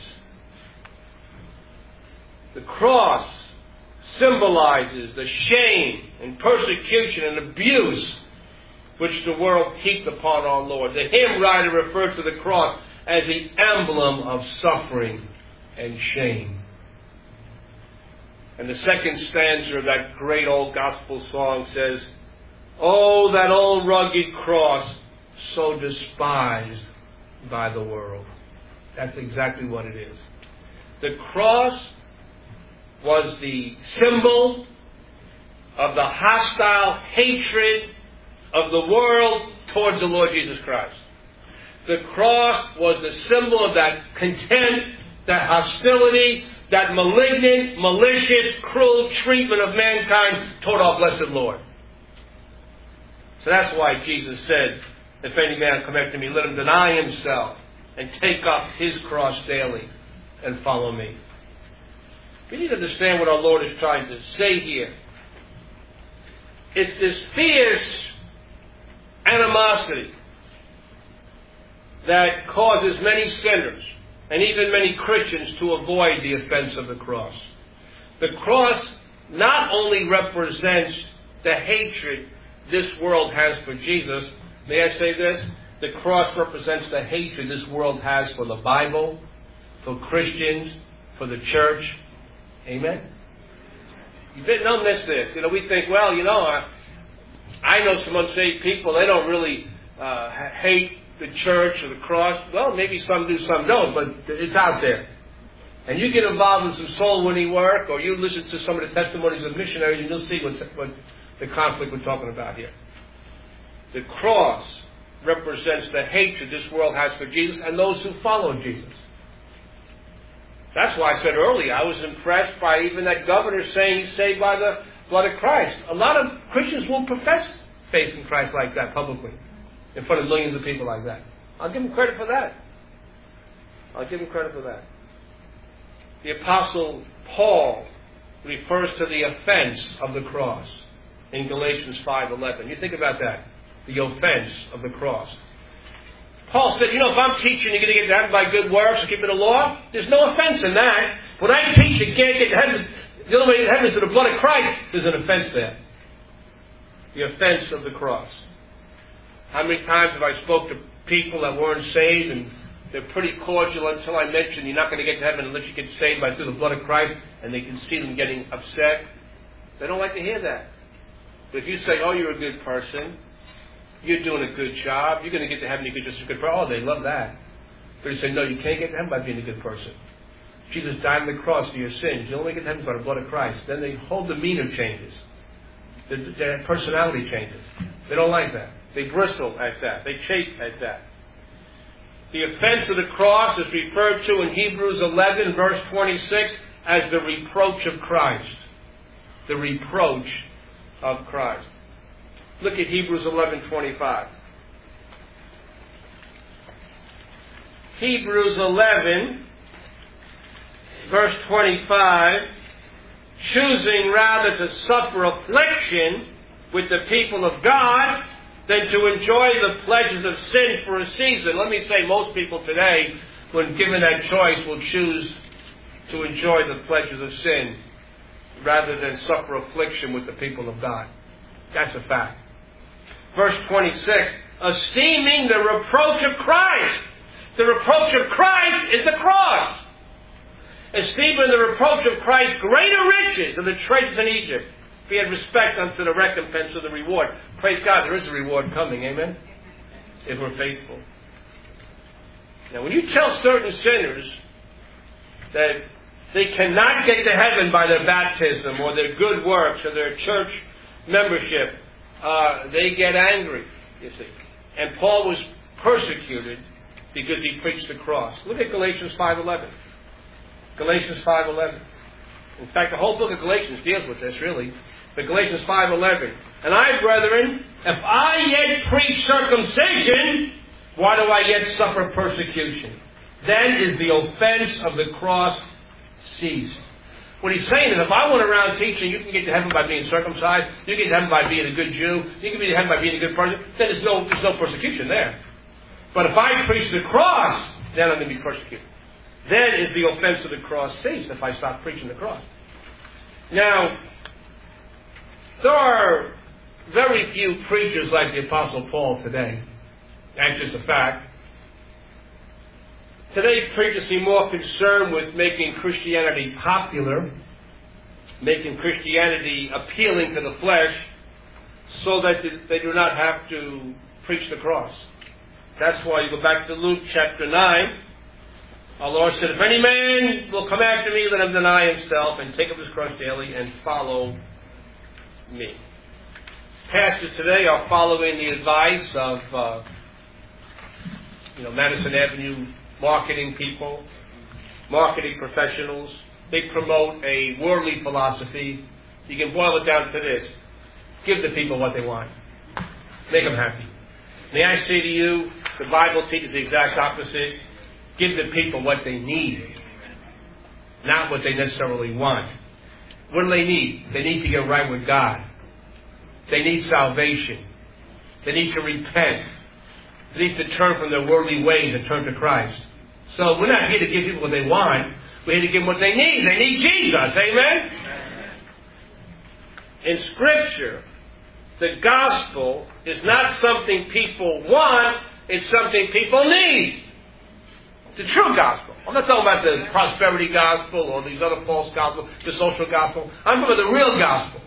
The cross symbolizes the shame and persecution and abuse which the world heaped upon our Lord. The hymn writer refers to the cross as the emblem of suffering and shame. And the second stanza of that great old gospel song says, "Oh, that old rugged cross, so despised by the world." That's exactly what it is. The cross was the symbol of the hostile hatred of the world towards the Lord Jesus Christ. The cross was the symbol of that contempt, that hostility, that malignant, malicious, cruel treatment of mankind toward our blessed Lord. So that's why Jesus said, "If any man come after me, let him deny himself and take up his cross daily and follow me." We need to understand what our Lord is trying to say here. It's this fierce animosity that causes many sinners and even many Christians to avoid the offense of the cross. The cross not only represents the hatred this world has for Jesus. May I say this? The cross represents the hatred this world has for the Bible, for Christians, for the church. Amen? Don't miss this. We think, well, I know some unsaved people, they don't really hate the church or the cross. Well, maybe some do, some don't, but it's out there. And you get involved in some soul-winning work, or you listen to some of the testimonies of missionaries, and you'll see what the conflict we're talking about here. The cross represents the hatred this world has for Jesus and those who follow Jesus. That's why I said earlier, I was impressed by even that governor saying he's saved by the blood of Christ. A lot of Christians won't profess faith in Christ like that publicly, in front of millions of people like that. I'll give him credit for that. The Apostle Paul refers to the offense of the cross in Galatians 5:11. You think about that. The offense of the cross. Paul said, if I'm teaching you're going to get to heaven by good works and keeping the law, there's no offense in that. When I teach you can't get to heaven, the only way to heaven is through the blood of Christ, there's an offense there. The offense of the cross. How many times have I spoke to people that weren't saved and they're pretty cordial until I mention you're not going to get to heaven unless you get saved by through the blood of Christ, and they can see them getting upset. They don't like to hear that. But if you say, "Oh, you're a good person, you're doing a good job, you're going to get to heaven, you're just a good person," oh, they love that. But you say, "No, you can't get to heaven by being a good person. Jesus died on the cross for your sins. You only get to heaven by the blood of Christ." Then their whole demeanor changes. Their personality changes. They don't like that. They bristle at that. They chafe at that. The offense of the cross is referred to in Hebrews 11, verse 26, as the reproach of Christ. The reproach of Christ. Look at Hebrews 11:25. Hebrews 11, verse 25, choosing rather to suffer affliction with the people of God than to enjoy the pleasures of sin for a season. Let me say, most people today when given that choice, will choose to enjoy the pleasures of sin rather than suffer affliction with the people of God. That's a fact. Verse 26, esteeming the reproach of Christ. The reproach of Christ is the cross. Esteeming the reproach of Christ greater riches than the treasures in Egypt. If he had respect unto the recompense of the reward. Praise God, there is a reward coming, amen? If we're faithful. Now, when you tell certain sinners that they cannot get to heaven by their baptism or their good works or their church membership, they get angry, you see. And Paul was persecuted because he preached the cross. Look at Galatians 5:11. Galatians 5:11. In fact, the whole book of Galatians deals with this, really. But Galatians 5:11. And I, brethren, if I yet preach circumcision, why do I yet suffer persecution? Then is the offense of the cross ceased. What he's saying is, if I went around teaching you can get to heaven by being circumcised, you can get to heaven by being a good Jew, you can get to heaven by being a good person, then there's no persecution there. But if I preach the cross, then I'm going to be persecuted. Then is the offense of the cross ceased if I stop preaching the cross. Now, there are very few preachers like the Apostle Paul today. That's just a fact. Today, preachers seem more concerned with making Christianity popular, making Christianity appealing to the flesh, so that they do not have to preach the cross. That's why you go back to Luke chapter 9. Our Lord said, if any man will come after me, let him deny himself and take up his cross daily and follow me. Pastors today are following the advice of Madison Avenue marketing people, marketing professionals. They promote a worldly philosophy. You can boil it down to this. Give the people what they want. Make them happy. May I say to you, the Bible teaches the exact opposite. Give the people what they need, not what they necessarily want. What do they need? They need to get right with God. They need salvation. They need to repent. They need to turn from their worldly ways and turn to Christ. So we're not here to give people what they want. We're here to give them what they need. They need Jesus. Amen? In Scripture, the gospel is not something people want. It's something people need. The true gospel. I'm not talking about the prosperity gospel or these other false gospels, the social gospel. I'm talking about the real gospel.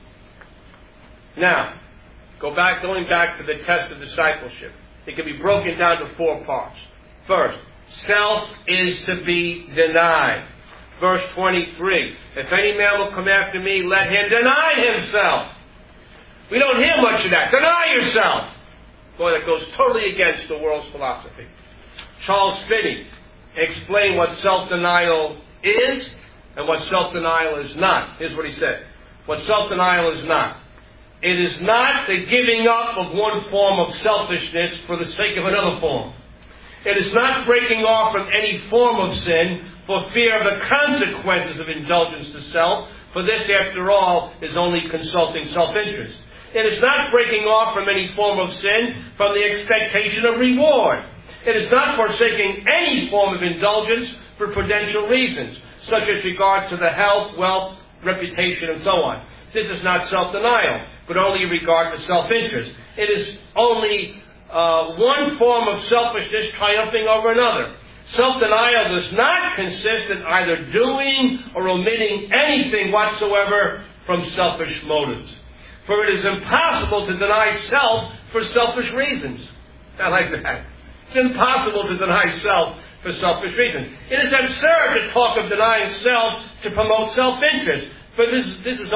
Now, going back to the test of discipleship. It can be broken down to 4 parts. First, self is to be denied. Verse 23. If any man will come after me, let him deny himself. We don't hear much of that. Deny yourself. Boy, that goes totally against the world's philosophy. Charles Finney explained what self-denial is and what self-denial is not. Here's what he said. What self-denial is not. It is not the giving up of one form of selfishness for the sake of another form. It is not breaking off from any form of sin for fear of the consequences of indulgence to self, for this, after all, is only consulting self-interest. It is not breaking off from any form of sin from the expectation of reward. It is not forsaking any form of indulgence for prudential reasons, such as regard to the health, wealth, reputation, and so on. This is not self-denial, but only in regard to self-interest. It is only one form of selfishness triumphing over another. Self-denial does not consist in either doing or omitting anything whatsoever from selfish motives. For it is impossible to deny self for selfish reasons. I like that. It's impossible to deny self for selfish reasons. It is absurd to talk of denying self to promote self-interest. But this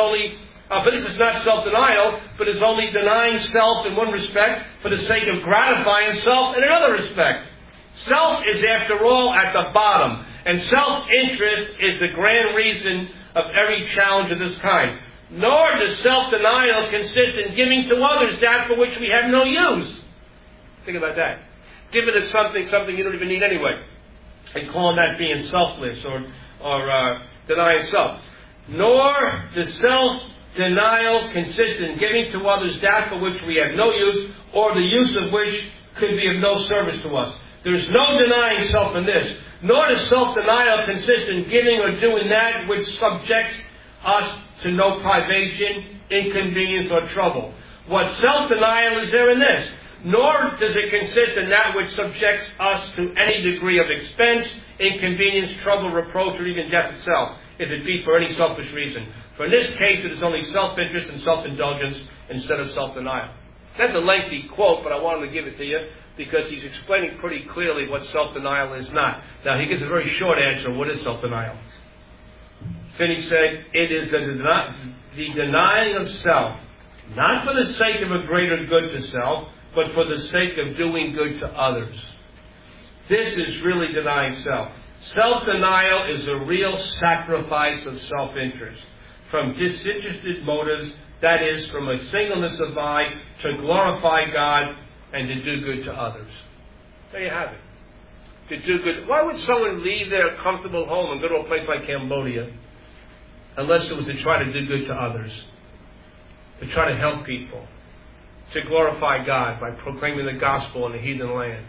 is not self-denial, but is only denying self in one respect for the sake of gratifying self in another respect. Self is, after all, at the bottom, and self-interest is the grand reason of every challenge of this kind. Nor does self-denial consist in giving to others that for which we have no use. Think about that. Give it as something you don't even need anyway, and calling that being selfless or denying self. Nor does self-denial consist in giving to others that for which we have no use, or the use of which could be of no service to us. There's no denying self in this. Nor does self-denial consist in giving or doing that which subjects us to no privation, inconvenience, or trouble. What self-denial is there in this? Nor does it consist in that which subjects us to any degree of expense, inconvenience, trouble, reproach, or even death itself, if it be for any selfish reason. For in this case, it is only self-interest and self-indulgence instead of self-denial. That's a lengthy quote, but I wanted to give it to you because he's explaining pretty clearly what self-denial is not. Now, he gives a very short answer. What is self-denial? Finney said, it is the denying of self, not for the sake of a greater good to self, but for the sake of doing good to others. This is really denying self. Self-denial is a real sacrifice of self-interest from disinterested motives, that is, from a singleness of mind to glorify God and to do good to others. There you have it. To do good. Why would someone leave their comfortable home and go to a place like Cambodia unless it was to try to do good to others, to try to help people, to glorify God by proclaiming the gospel in the heathen land?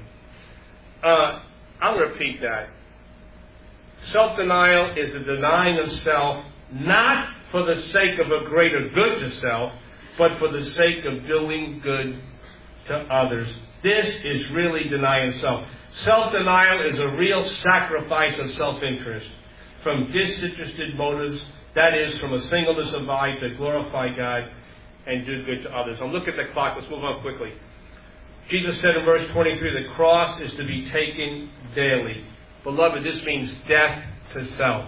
I'll repeat that. Self-denial is the denying of self, not for the sake of a greater good to self, but for the sake of doing good to others. This is really denying self. Self-denial is a real sacrifice of self-interest from disinterested motives, that is, from a singleness of mind to glorify God and do good to others. I'm looking at the clock. Let's move on quickly. Jesus said in verse 23, the cross is to be taken daily. Beloved, this means death to self.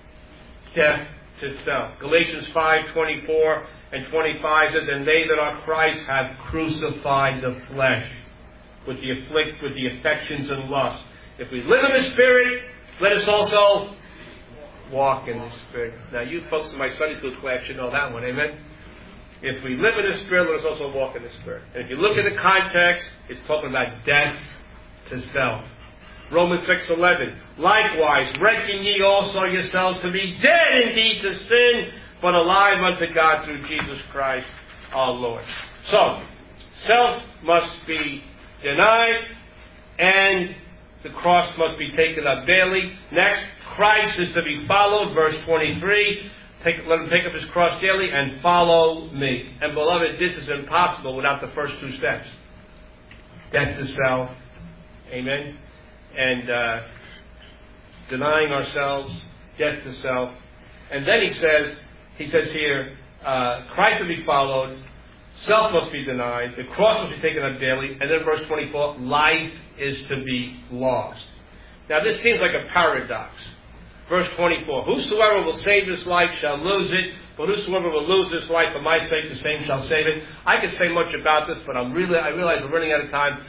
Death to self. Galatians 5:24 and 25 says, and they that are Christ have crucified the flesh with the affections and lusts. If we live in the Spirit, let us also walk in the Spirit. Now, you folks in my Sunday school class should know that one. Amen? If we live in the Spirit, let us also walk in the Spirit. And if you look at the context, it's talking about death to self. Romans 6:11. Likewise, reckon ye also yourselves to be dead indeed to sin, but alive unto God through Jesus Christ our Lord. So, self must be denied, and the cross must be taken up daily. Next, Christ is to be followed. Verse 23. Let him take up his cross daily and follow me. And beloved, this is impossible without the first two steps. Death to self. Amen. And denying ourselves, death to self. And then he says here, Christ to be followed, self must be denied, the cross must be taken up daily, and then verse 24, life is to be lost. Now this seems like a paradox. Verse 24, whosoever will save his life shall lose it, but whosoever will lose his life for my sake, the same shall save it. I could say much about this, but I realize we're running out of time.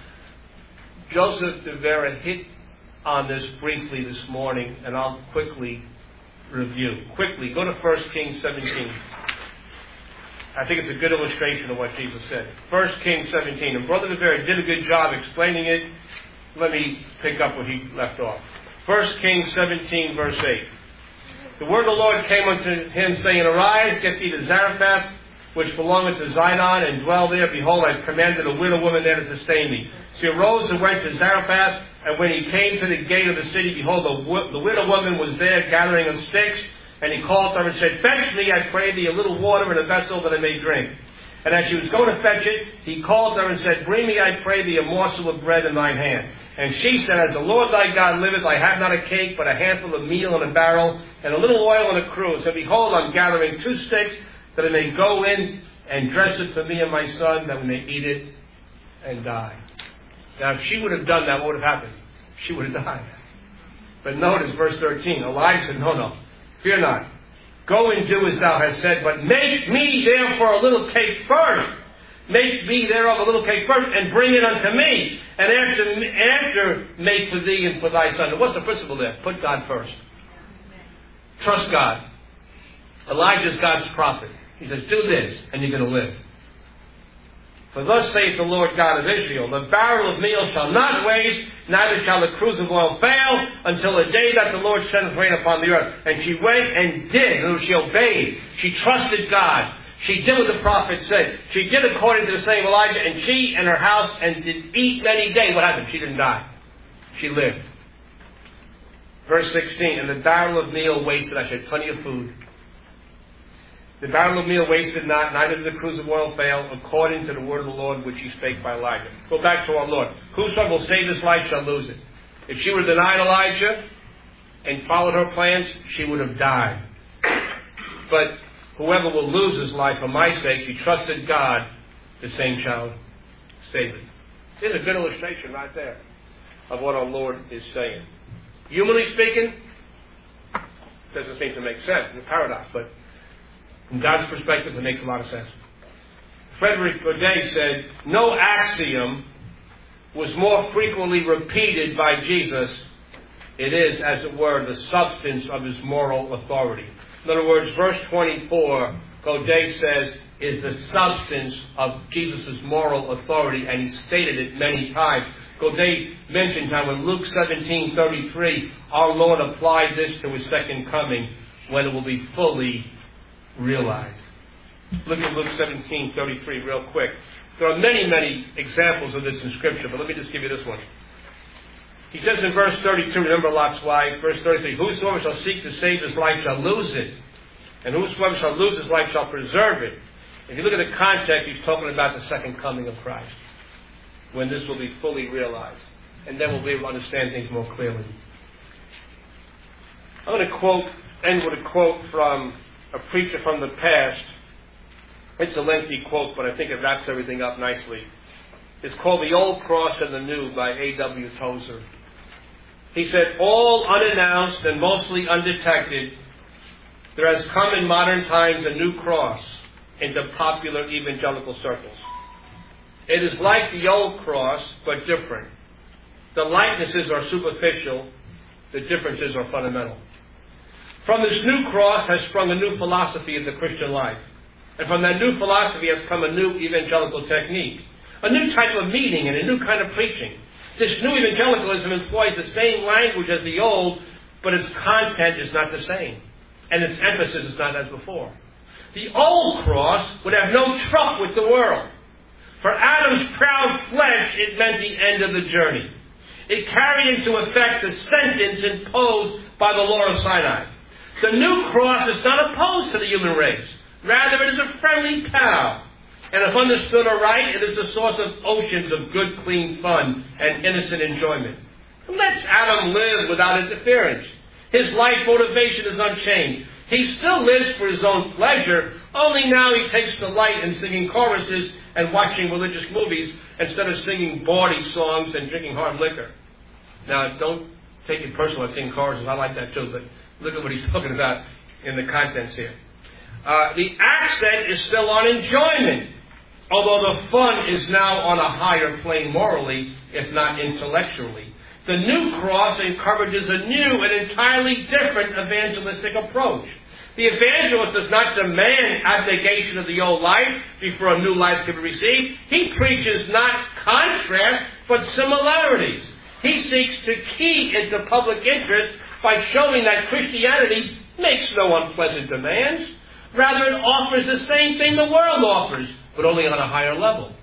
Joseph de Vera hit on this briefly this morning, and I'll quickly review. Quickly, go to 1 Kings 17. I think it's a good illustration of what Jesus said. 1 Kings 17. And Brother de Vera did a good job explaining it. Let me pick up where he left off. 1 Kings 17, verse 8. The word of the Lord came unto him, saying, arise, get thee to Zarephath, which belongeth to Zidon, and dwell there. Behold, I have commanded a widow woman there to sustain thee. She arose and went to Zarephath, and when he came to the gate of the city, behold, the widow woman was there gathering of sticks. And he called her and said, fetch me, I pray thee, a little water in a vessel that I may drink. And as she was going to fetch it, he called her and said, bring me, I pray thee, a morsel of bread in thine hand. And she said, as the Lord thy God liveth, I have not a cake, but a handful of meal in a barrel, and a little oil in a cruse. So behold, I'm gathering 2 sticks, that I may go in and dress it for me and my son, that we may eat it and die. Now, if she would have done that, what would have happened? She would have died. But notice verse 13. Elijah said, no, fear not. Go and do as thou hast said, but make me therefore a little cake first. Make me thereof a little cake first, and bring it unto me. And after make for thee and for thy son. What's the principle there? Put God first. Trust God. Elijah's God's prophet. He says, do this, and you're going to live. For thus saith the Lord God of Israel, the barrel of meal shall not waste, neither shall the cruse of oil fail, until the day that the Lord sendeth rain upon the earth. And she went and did, and she obeyed. She trusted God. She did what the prophet said. She did according to the saying of Elijah, and she and her house and did eat many days. What happened? She didn't die. she lived. Verse 16, and the barrel of meal wasted. I had plenty of food. The barrel of meal wasted not, neither did the cruse of oil fail, according to the word of the Lord which he spake by Elijah. Go back to our Lord. Whosoever will save his life shall lose it. If she would have denied Elijah and followed her plans, she would have died. But whoever will lose his life for my sake, he trusted God, the same shall save it. There's a good illustration right there of what our Lord is saying. Humanly speaking, doesn't seem to make sense. It's a paradox, but from God's perspective, it makes a lot of sense. Frederick Godet said, no axiom was more frequently repeated by Jesus. It is, as it were, the substance of his moral authority. In other words, verse 24, Godet says, is the substance of Jesus' moral authority, and he stated it many times. Godet mentioned how in Luke 17:33, our Lord applied this to his second coming, when it will be fully realized. Look at Luke 17:33 real quick. There are many, many examples of this in Scripture, but let me just give you this one. He says in verse 32, remember Lot's wife, verse 33, whosoever shall seek to save his life shall lose it, and whosoever shall lose his life shall preserve it. If you look at the context, he's talking about the second coming of Christ, when this will be fully realized. And then we'll be able to understand things more clearly. I'm going to end with a quote from a preacher from the past. It's a lengthy quote, but I think it wraps everything up nicely. It's called The Old Cross and the New by A.W. Tozer. He said, all unannounced and mostly undetected, there has come in modern times a new cross into popular evangelical circles. It is like the old cross, but different. The likenesses are superficial. The differences are fundamental. From this new cross has sprung a new philosophy of the Christian life. And from that new philosophy has come a new evangelical technique. A new type of meeting and a new kind of preaching. This new evangelicalism employs the same language as the old, but its content is not the same. And its emphasis is not as before. The old cross would have no truck with the world. For Adam's proud flesh, it meant the end of the journey. It carried into effect the sentence imposed by the law of Sinai. The new cross is not opposed to the human race. Rather, it is a friendly pal. And if understood aright, it is the source of oceans of good, clean fun and innocent enjoyment. It lets Adam live without interference. His life motivation is unchanged. He still lives for his own pleasure, only now he takes delight in singing choruses and watching religious movies instead of singing bawdy songs and drinking hard liquor. Now, don't take it personal, I sing choruses, I like that too, but look at what he's talking about in the contents here. The accent is still on enjoyment, although the fun is now on a higher plane morally, if not intellectually. The new cross encourages a new and entirely different evangelistic approach. The evangelist does not demand abnegation of the old life before a new life can be received. He preaches not contrast, but similarities. He seeks to key into public interest by showing that Christianity makes no unpleasant demands. Rather, it offers the same thing the world offers, but only on a higher level.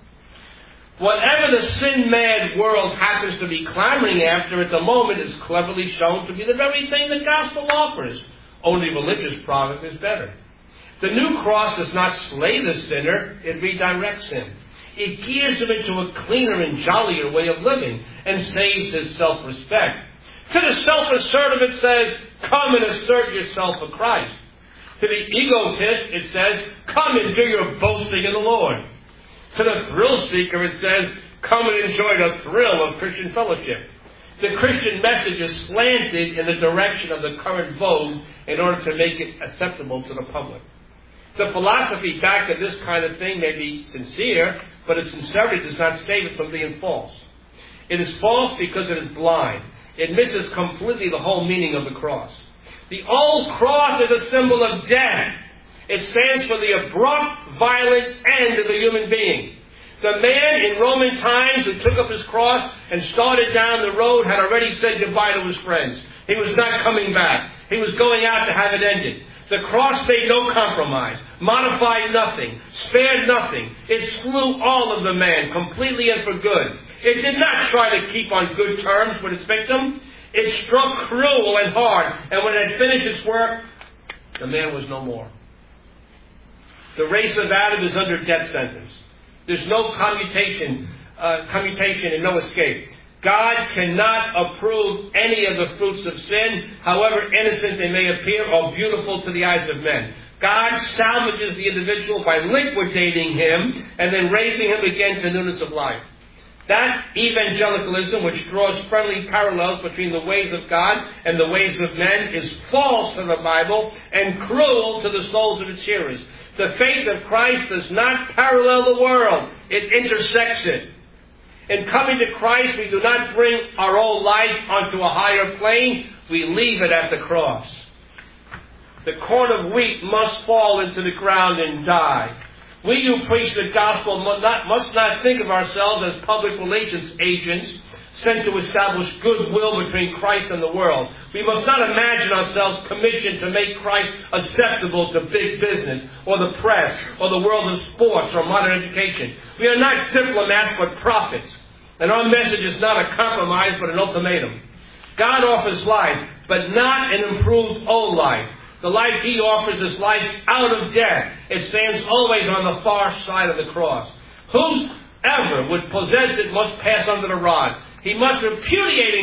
Whatever the sin-mad world happens to be clamoring after at the moment is cleverly shown to be the very thing the gospel offers. Only religious product is better. The new cross does not slay the sinner, it redirects him. It gears him into a cleaner and jollier way of living and saves his self-respect. To the self-assertive it says, come and assert yourself for Christ. To the egotist it says, come and do your boasting in the Lord. To the thrill seeker it says, come and enjoy the thrill of Christian fellowship. The Christian message is slanted in the direction of the current vogue in order to make it acceptable to the public. The philosophy back of this kind of thing may be sincere, but its sincerity does not save it from being false. It is false because it is blind. It misses completely the whole meaning of the cross. The old cross is a symbol of death. It stands for the abrupt, violent end of the human being. The man in Roman times who took up his cross and started down the road had already said goodbye to his friends. He was not coming back. He was going out to have it ended. The cross made no compromise, modified nothing, spared nothing. It slew all of the man, completely and for good. It did not try to keep on good terms with its victim. It struck cruel and hard, and when it had finished its work, the man was no more. The race of Adam is under death sentence. There's no commutation and no escape. God cannot approve any of the fruits of sin, however innocent they may appear or beautiful to the eyes of men. God salvages the individual by liquidating him and then raising him again to newness of life. That evangelicalism, which draws friendly parallels between the ways of God and the ways of men, is false to the Bible and cruel to the souls of its hearers. The faith of Christ does not parallel the world. It intersects it. In coming to Christ, we do not bring our old life onto a higher plane. We leave it at the cross. The corn of wheat must fall into the ground and die. We who preach the gospel must not think of ourselves as public relations agents sent to establish goodwill between Christ and the world. We must not imagine ourselves commissioned to make Christ acceptable to big business or the press or the world of sports or modern education. We are not diplomats but prophets. And our message is not a compromise but an ultimatum. God offers life, but not an improved old life. The life He offers is life out of death. It stands always on the far side of the cross. Whosoever would possess it must pass under the rod. He must repudiate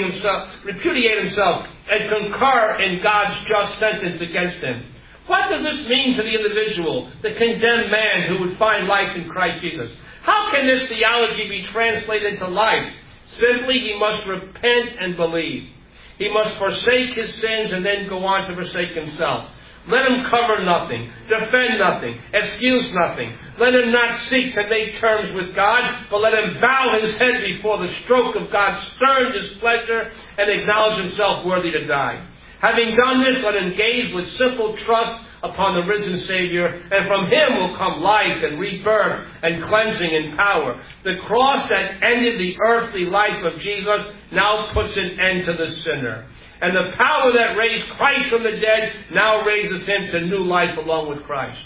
himself and concur in God's just sentence against him. What does this mean to the individual, the condemned man who would find life in Christ Jesus? How can this theology be translated into life? Simply, he must repent and believe. He must forsake his sins and then go on to forsake himself. Let him cover nothing, defend nothing, excuse nothing. Let him not seek to make terms with God, but let him bow his head before the stroke of God's stern displeasure and acknowledge himself worthy to die. Having done this, let him gaze with simple trust upon the risen Savior, and from Him will come life and rebirth and cleansing and power. The cross that ended the earthly life of Jesus now puts an end to the sinner. And the power that raised Christ from the dead now raises him to new life along with Christ.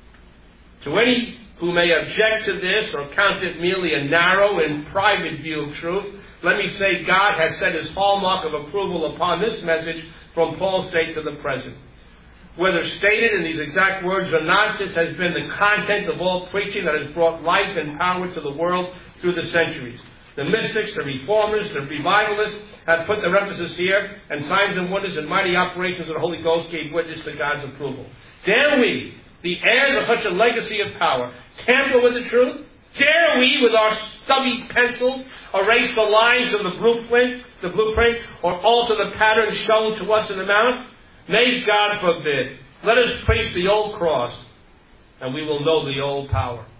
To any who may object to this or count it merely a narrow and private view of truth, let me say God has set His hallmark of approval upon this message from Paul's day to the present. Whether stated in these exact words or not, this has been the content of all preaching that has brought life and power to the world through the centuries. The mystics, the reformers, the revivalists have put their emphasis here, and signs and wonders and mighty operations of the Holy Ghost gave witness to God's approval. Dare we, the heirs of such a legacy of power, tamper with the truth? Dare we, with our stubby pencils, erase the lines of the blueprint, or alter the pattern shown to us in the Mount? May God forbid. Let us preach the old cross, and we will know the old power.